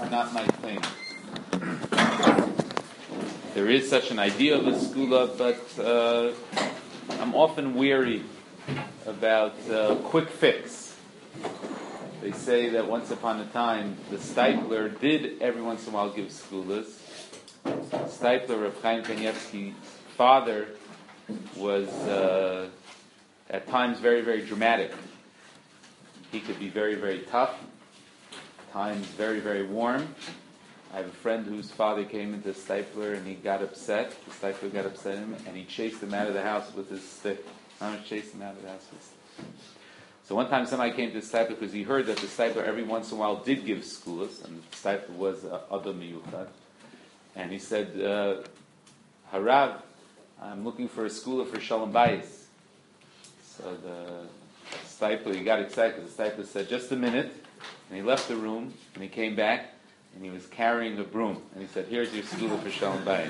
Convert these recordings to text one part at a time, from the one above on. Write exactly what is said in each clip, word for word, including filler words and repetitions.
are not my thing. There is such an idea of a skula, but uh, I'm often weary about uh, quick fix. They say that once upon a time, the Steipler did every once in a while give skulas. Steipler, Rav Chaim Kanievsky's father, was uh, at times very, very dramatic. He could be very, very tough, at times very, very warm. I have a friend whose father came into Steipler and he got upset. The Steipler got upset at him and he chased him out of the house with his stick. I was chasing him out of the house with his stick. So one time somebody came to the Steipler because he heard that the Steipler every once in a while did give skulas, and the Steipler was uh, Adam Miyuchad. And he said, uh, Harav, I'm looking for a skula for Shalom Bayis. So the Steipler, he got excited because the Steipler said, just a minute. And he left the room and he came back. And he was carrying a broom. And he said, here's your skula for Shalom Bayis.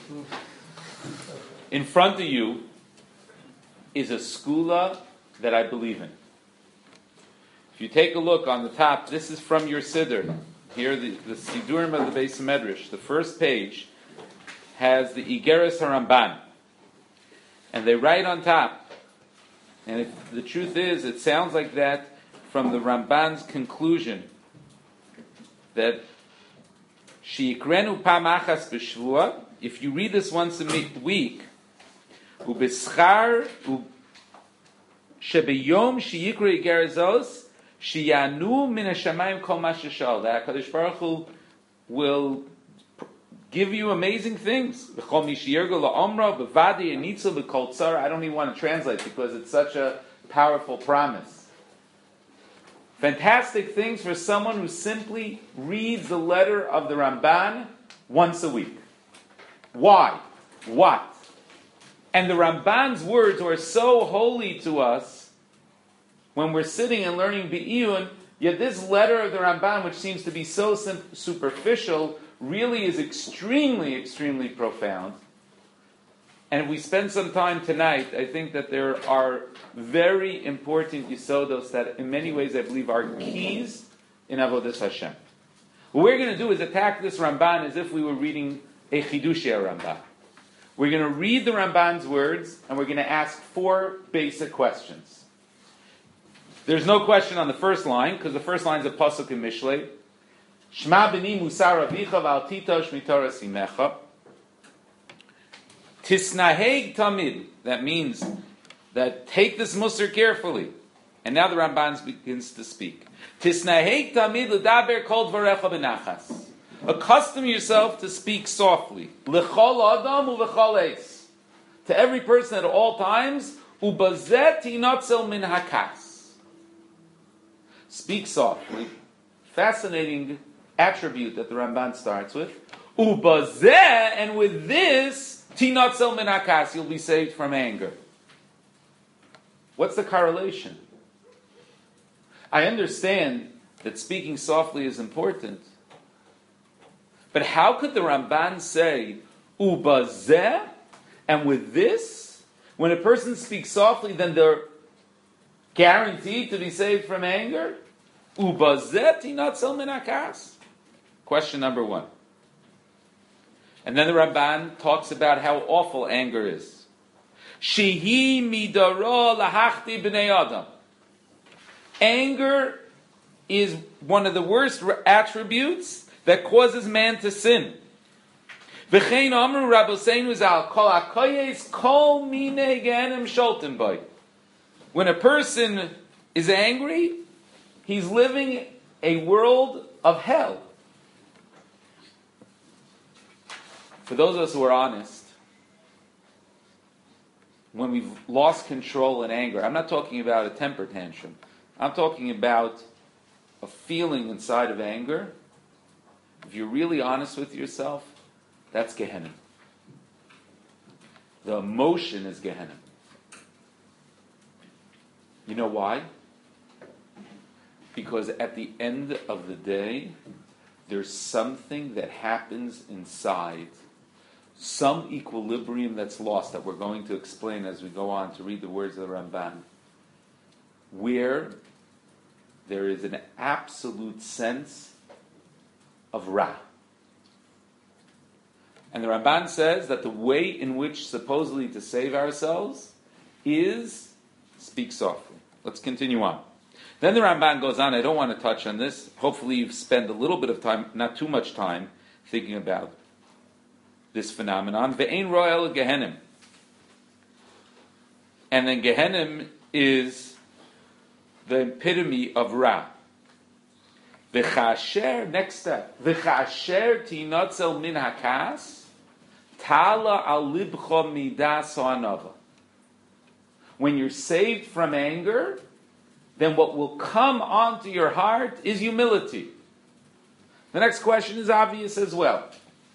In front of you is a skula that I believe in. If you take a look on the top, this is from your Siddur. Here, the, the Sidurim of the Beis Medrash. The first page has the Igeres HaRamban. And they write on top. And it, the truth is, it sounds like that from the Ramban's conclusion that Shiyikrenu pamachas b'shvua. If you read this once a week, ubeschar shebeyom sheyikru igerazos sheyanu min hashamayim kol mashashal. That Hakadosh Baruch Hu will give you amazing things. V'chol mishiyergo la'omra b'vadi enitzel v'kol tzara. I don't even want to translate because it's such a powerful promise. Fantastic things for someone who simply reads the letter of the Ramban once a week. Why? What? And the Ramban's words are so holy to us when we're sitting and learning Be'iyun, yet this letter of the Ramban, which seems to be so sim- superficial, really is extremely, extremely profound. And if we spend some time tonight, I think that there are very important yisodos that in many ways I believe are keys in Avodas Hashem. What we're going to do is attack this Ramban as if we were reading a Chidushei Ramban. We're going to read the Ramban's words and we're going to ask four basic questions. There's no question on the first line, because the first line is a pasuk in Mishlei. Shema b'ni musar avicha v'al titosh mitorah simecha. Tisnaheg tamid. That means that take this musar carefully. And now the Ramban begins to speak. Tisnaheg tamid l'daber kol dvarecha b'nachas. Accustom yourself to speak softly. L'chol adam u'v'chol eis. To every person at all times. U'bazet hinotzel min hakas. Speak softly. Fascinating attribute that the Ramban starts with. U'bazet, and with this, Tinotzel min hakas, you'll be saved from anger. What's the correlation? I understand that speaking softly is important, but how could the Ramban say ubazeh, and with this, when a person speaks softly, then they're guaranteed to be saved from anger? Ubazeh tinotzel min hakas. Question number one. And then the Ramban talks about how awful anger is. Shehi midaro lahachti b'nei adam. Anger is one of the worst attributes that causes man to sin. V'chein amru rabboseinu zal kol hakoyes kol minei gehenim sholtem bay. When a person is angry, he's living a world of hell. For those of us who are honest, when we've lost control in anger, I'm not talking about a temper tantrum. I'm talking about a feeling inside of anger. If you're really honest with yourself, that's Gehenna. The emotion is Gehenna. You know why? Because at the end of the day, there's something that happens inside, some equilibrium that's lost that we're going to explain as we go on to read the words of the Ramban, where there is an absolute sense of Ra. And the Ramban says that the way in which supposedly to save ourselves is speak softly. Let's continue on. Then the Ramban goes on. I don't want to touch on this. Hopefully you've spent a little bit of time, not too much time, thinking about this phenomenon. Ve'ein royal Gehenim. And then Gehenim is the epitome of Ra. V'chasher, next step. V'chasher tinotzel min hakas, tala al libcho midas ha'anava. When you're saved from anger, then what will come onto your heart is humility. The next question is obvious as well.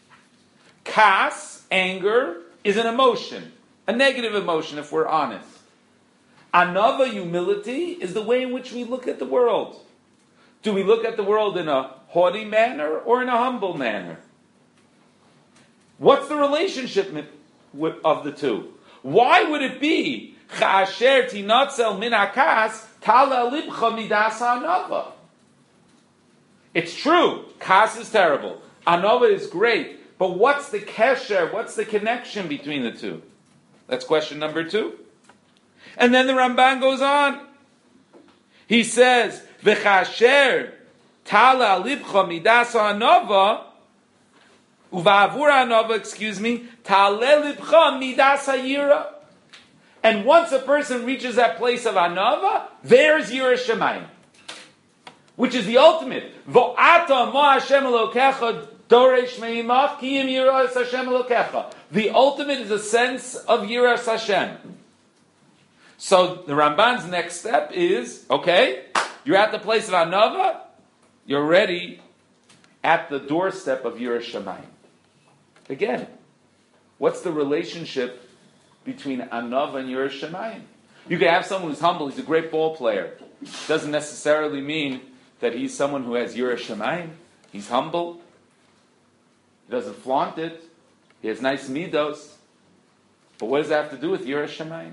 Kas, anger, is an emotion, a negative emotion if we're honest. Anava, humility, is the way in which we look at the world. Do we look at the world in a haughty manner or in a humble manner? What's the relationship of the two? Why would it be Cha'asher tinotzel min hakas tala libcha midas ha'anava? It's true, kas is terrible, anava is great, but what's the kesher, what's the connection between the two? That's question number two. And then the Ramban goes on. He says, V'chasher tala libcha midas ha'anava uva'avur ha'anava, excuse me, tale libcha midas ha'yira. And once a person reaches that place of anava, there's Yira Shemayim, which is the ultimate. Vo'ata ma Hashem Elokecha doresh me'imach kiyim yiras Hashem Elokecha. The ultimate is a sense of Yiras Hashem. So the Ramban's next step is, okay, you're at the place of anava, you're already at the doorstep of Yira Shemayim. Again, what's the relationship between anava and Yira Shemayim? You can have someone who's humble, he's a great ball player. Doesn't necessarily mean that he's someone who has Yira Shemayim. He's humble. He doesn't flaunt it. He has nice midos. But what does that have to do with Yira Shemayim?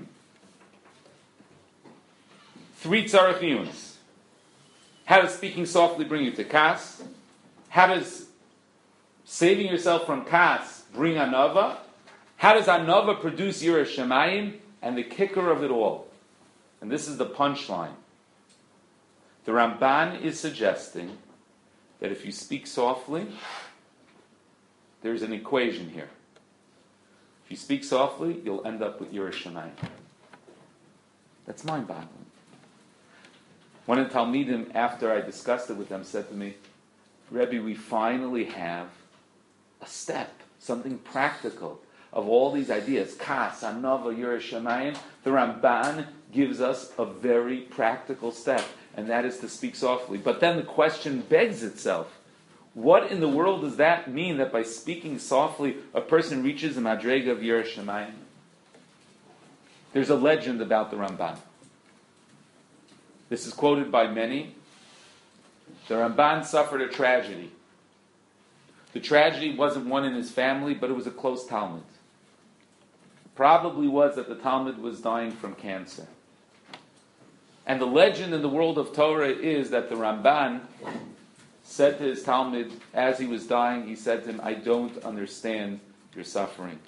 Three tzarech iyunos. How does speaking softly bring you to kas? How does saving yourself from kas bring anava? How does anava produce Yira Shemayim? And the kicker of it all, and this is the punchline, the Ramban is suggesting that if you speak softly, there's an equation here. If you speak softly, you'll end up with Yira Shemayim. That's mind-boggling. One of the Talmidim, after I discussed it with them, said to me, Rebbe, we finally have a step, something practical. Of all these ideas, kas, anava, Yira Shemayim, the Ramban gives us a very practical step, and that is to speak softly. But then the question begs itself, what in the world does that mean, that by speaking softly, a person reaches the madrega of Yira Shemayim? There's a legend about the Ramban. This is quoted by many. The Ramban suffered a tragedy. The tragedy wasn't one in his family, but it was a close Talmud. Probably was that the Talmud was dying from cancer. And the legend in the world of Torah is that the Ramban said to his Talmud, as he was dying, he said to him, I don't understand your suffering.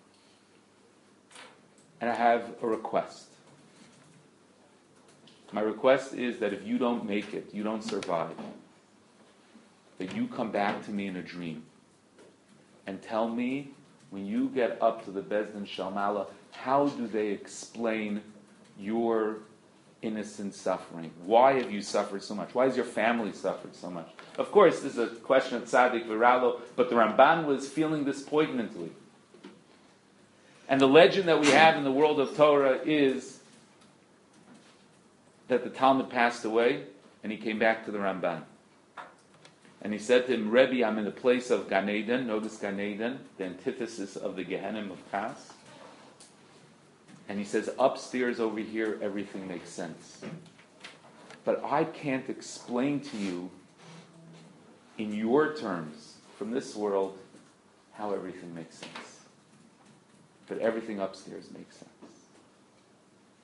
And I have a request. My request is that if you don't make it, you don't survive, that you come back to me in a dream and tell me, when you get up to the Beis Din Shel Maalah, how do they explain your innocent suffering? Why have you suffered so much? Why has your family suffered so much? Of course, this is a question of tzaddik v'ralo, but the Ramban was feeling this poignantly. And the legend that we have in the world of Torah is that the Talmud passed away, and he came back to the Ramban. And he said to him, Rebbe, I'm in the place of Gan Eden. Notice Gan Eden, the antithesis of the Gehenim of Kas. And he says, upstairs over here, everything makes sense. But I can't explain to you, in your terms, from this world, how everything makes sense. But everything upstairs makes sense.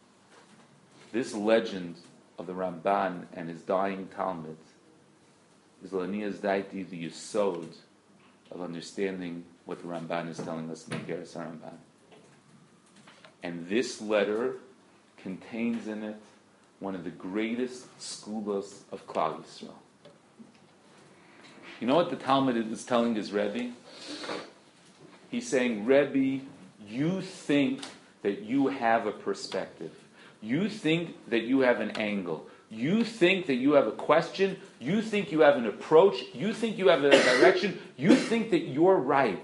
This legend of the Ramban and his dying Talmud is Lanias Daiti, the Yesod of understanding what the Ramban is telling us in the Geras HaRamban. And this letter contains in it one of the greatest skulos of Klal Yisrael. You know what the Talmud is telling his Rebbe? He's saying, Rebbe, you think that you have a perspective. You think that you have an angle. You think that you have a question. You think you have an approach. You think you have a direction. You think that you're right.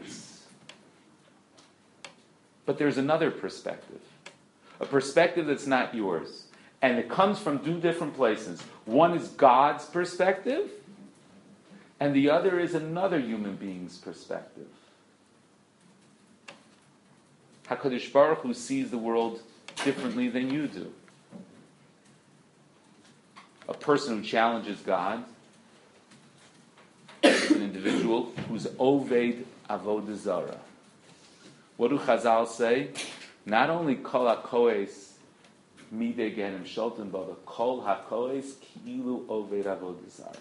But there's another perspective. A perspective that's not yours. And it comes from two different places. One is God's perspective, and the other is another human being's perspective. HaKadosh Baruch Hu sees the world differently than you do. A person who challenges God is an individual who's Oved Avodah Zarah. What do Chazal say? Not only Kol HaKoes Midei Gehenim Sholten, but Kol HaKoes Ki'ilu Oved Avodah Zarah.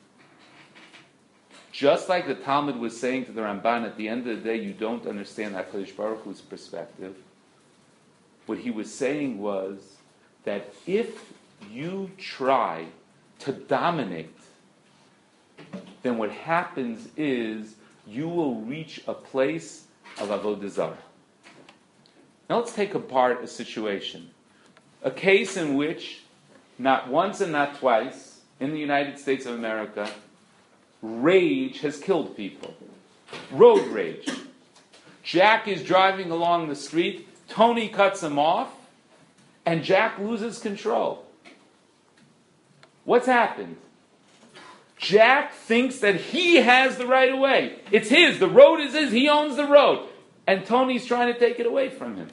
Just like the Talmud was saying to the Ramban, at the end of the day, you don't understand HaKadosh Baruch Hu's perspective. What he was saying was that if you try to dominate, then what happens is you will reach a place of Avodah Zarah. Now let's take apart a situation. A case in which, not once and not twice, in the United States of America, rage has killed people. Road rage. Jack is driving along the street, Tony cuts him off, and Jack loses control. What's happened? Jack thinks that he has the right of way. It's his. The road is his. He owns the road. And Tony's trying to take it away from him.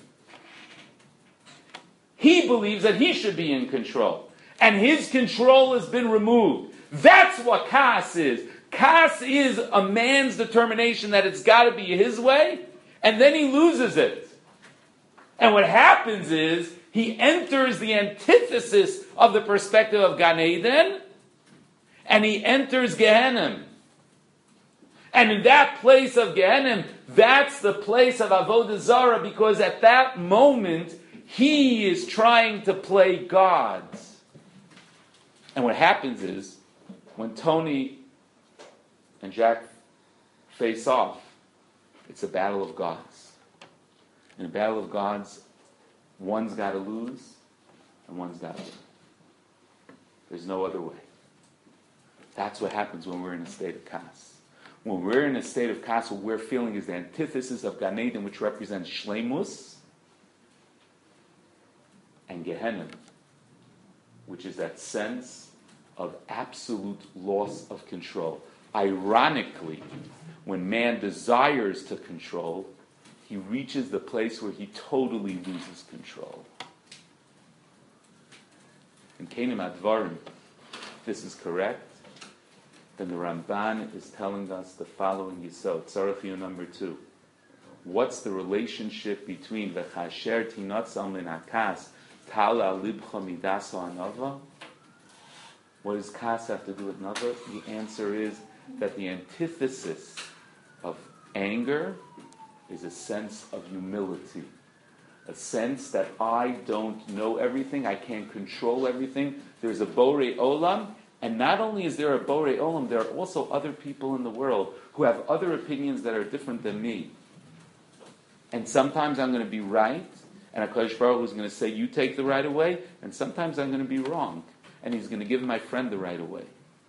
He believes that he should be in control. And his control has been removed. That's what Kas is. Kas is a man's determination that it's got to be his way, and then he loses it. And what happens is, he enters the antithesis of the perspective of Gan Eden, and he enters Gehenim. And in that place of Gehenim, that's the place of Avodah Zarah, because at that moment, he is trying to play God. And what happens is, when Tony and Jack face off, it's a battle of gods. In a battle of gods, one's got to lose, and one's got to win. There's no other way. That's what happens when we're in a state of Kas. When we're in a state of Kas, what we're feeling is the antithesis of Gan Eden, which represents Shleimus, and Gehenim, which is that sense of absolute loss of control. Ironically, when man desires to control, he reaches the place where he totally loses control. In Kenim Advarim, if this is correct, then the Ramban is telling us the following Yisod, Tzarech number two. What's the relationship between V'chasher tinotzal min hakas tala libcha midasa anava? What does Kas have to do with Nava? The answer is that the antithesis of anger is a sense of humility. A sense that I don't know everything, I can't control everything. There's a Borei Olam, and not only is there a Borei Olam, there are also other people in the world who have other opinions that are different than me. And sometimes I'm going to be right, and HaKadosh Baruch Hu is going to say, you take the right away, and sometimes I'm going to be wrong, and he's going to give my friend the right away.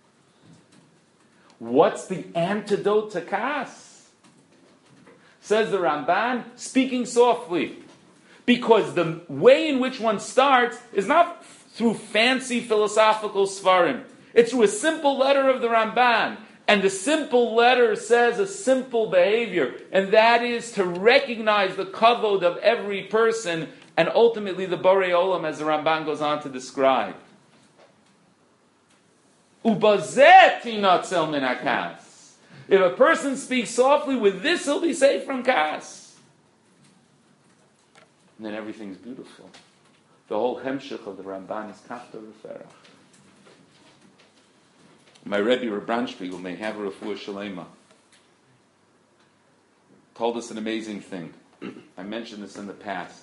What's the antidote to Kas? Says the Ramban, speaking softly. Because the way in which one starts is not through fancy philosophical svarim. It's through a simple letter of the Ramban. And the simple letter says a simple behavior. And that is to recognize the kavod of every person and ultimately the Borei Olam, as the Ramban goes on to describe. Ubazeh tinatzel min hakas. If a person speaks softly, with this he'll be safe from Kas. And then everything's beautiful. The whole hemshich of the Ramban is kafta v'ferach. My Rebbe, Reb Branspiegel, may have a refuah shalema, told us an amazing thing. I mentioned this in the past.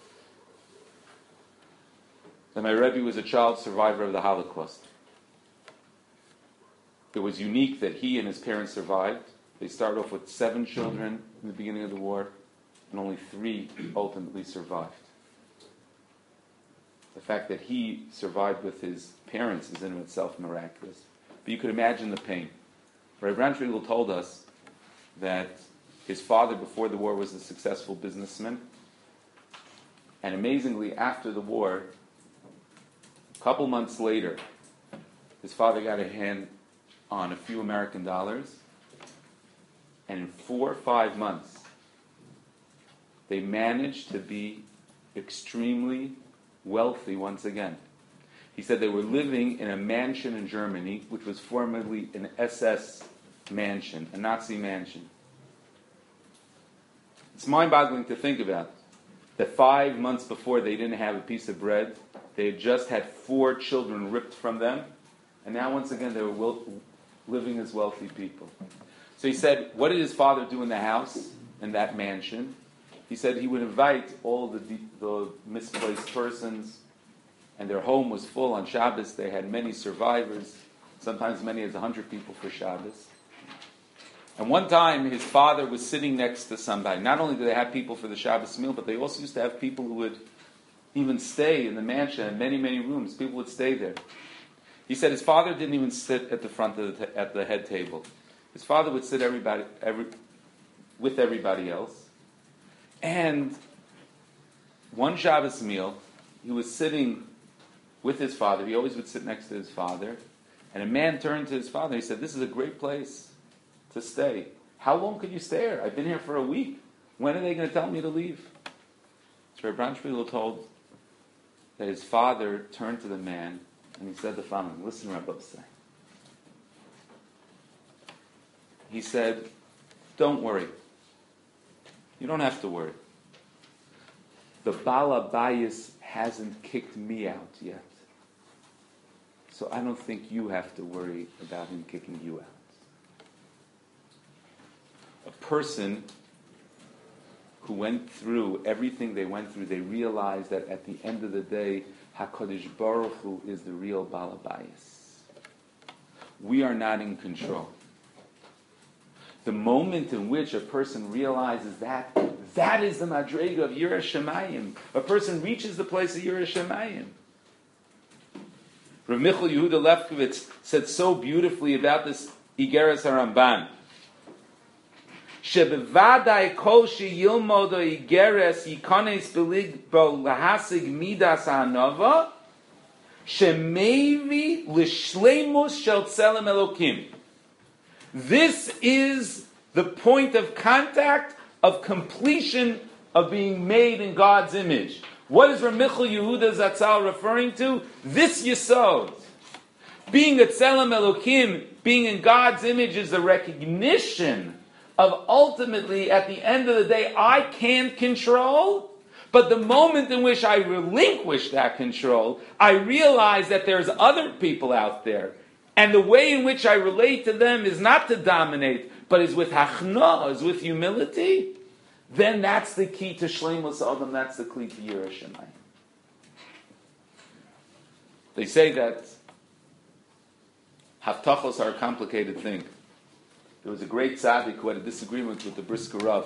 That my Rebbe was a child survivor of the Holocaust. It was unique that he and his parents survived. They started off with seven children in the beginning of the war, and only three ultimately survived. The fact that he survived with his parents is in itself miraculous. But you could imagine the pain. Rabbi Branspiegel told us that his father before the war was a successful businessman, and amazingly after the war, a couple months later, his father got a hand on a few American dollars, and in four or five months, they managed to be extremely wealthy once again. He said they were living in a mansion in Germany, which was formerly an S S mansion, a Nazi mansion. It's mind-boggling to think about that five months before they didn't have a piece of bread, they had just had four children ripped from them, and now once again they were will, living as wealthy people. So he said, what did his father do in the house, in that mansion? He said he would invite all the, the misplaced persons, and their home was full on Shabbos. They had many survivors, sometimes many as one hundred people for Shabbos. And one time his father was sitting next to somebody. Not only did they have people for the Shabbos meal, but they also used to have people who would even stay in the mansion, in many, many rooms. People would stay there. He said his father didn't even sit at the front of the t- at the head table. His father would sit everybody every, with everybody else. And one Shabbos meal, he was sitting with his father. He always would sit next to his father. And a man turned to his father. He said, this is a great place to stay. How long could you stay here? I've been here for a week. When are they going to tell me to leave? So Rabbi Branspiegel told that his father turned to the man and he said the following. Listen, Rabbi say. He said, don't worry. You don't have to worry. The Bala Bayis hasn't kicked me out yet. So I don't think you have to worry about him kicking you out. A person who went through everything they went through, they realized that at the end of the day, HaKadosh Baruch Hu is the real Bala Bayis. We are not in control. The moment in which a person realizes that, that is the Madrega of Yireh Shamayim. A person reaches the place of Yireh Shamayim. Rav Michal Yehuda Lefkovitz said so beautifully about this Igeres HaRamban. Shebevadai kol sheyilmodo Igeres yikones beligbo lahasig midas hanava shemevi l'shleimus shel tzelem Elokim. This is the point of contact of completion of being made in God's image. What is Rav Michal Yehuda Zatzal referring to? This Yesod. Being a Tzelem Elokim, being in God's image, is the recognition of ultimately, at the end of the day, I can't control, but the moment in which I relinquish that control, I realize that there's other people out there. And the way in which I relate to them is not to dominate, but is with hachna, is with humility. Then that's the key to Shleimus Adam, that's the key to Yireh Shamayim. They say that haftachos are a complicated thing. There was a great tzaddik who had a disagreement with the Brisker Rav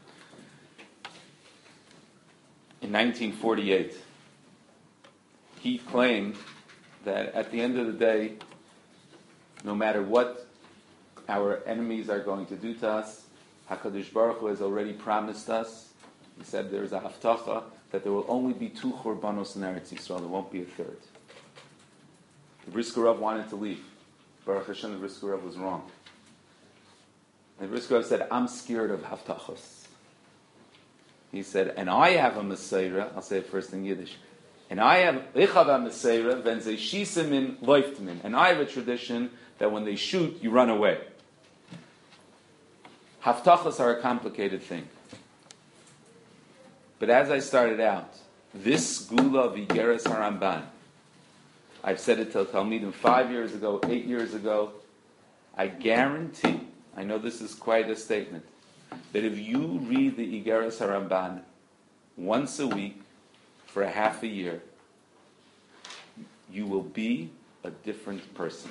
in nineteen forty-eight. He claimed that at the end of the day, no matter what our enemies are going to do to us, HaKadosh Baruch Hu has already promised us. He said there is a haftacha that there will only be two churbanos in Eretz Yisrael. There won't be a third. The Brisker Rav wanted to leave. Baruch Hashem, the Brisker Rav was wrong. And the Brisker Rav said, I'm scared of haftachos. He said, and I have a Messiah. I'll say it first in Yiddish. And I have ich have a Messiah, wenn sie schießen min, läuft min. And I have a tradition that when they shoot, you run away. Haftachos are a complicated thing. But as I started out, this Gula of Igeres HaRamban, I've said it to Talmidim five years ago, eight years ago, I guarantee, I know this is quite a statement, that if you read the Igeres HaRamban once a week for a half a year, you will be a different person.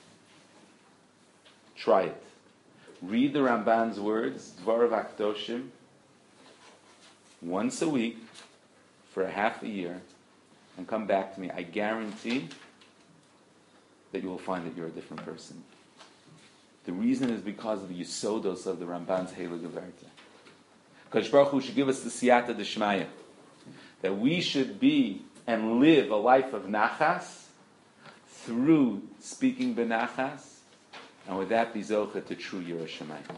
Try it. Read the Ramban's words, Dvarav HaKdoshim, once a week for a half a year, and come back to me. I guarantee that you will find that you're a different person. The reason is because of the Yisodos of the Ramban's Heilige Werte. Kadosh Baruch Hu should give us the Siyata D'Shmaya, that we should be and live a life of nachas through speaking benachas, and with that be zocha to true Yirah Shamayim.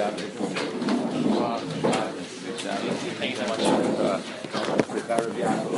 Thank you so much.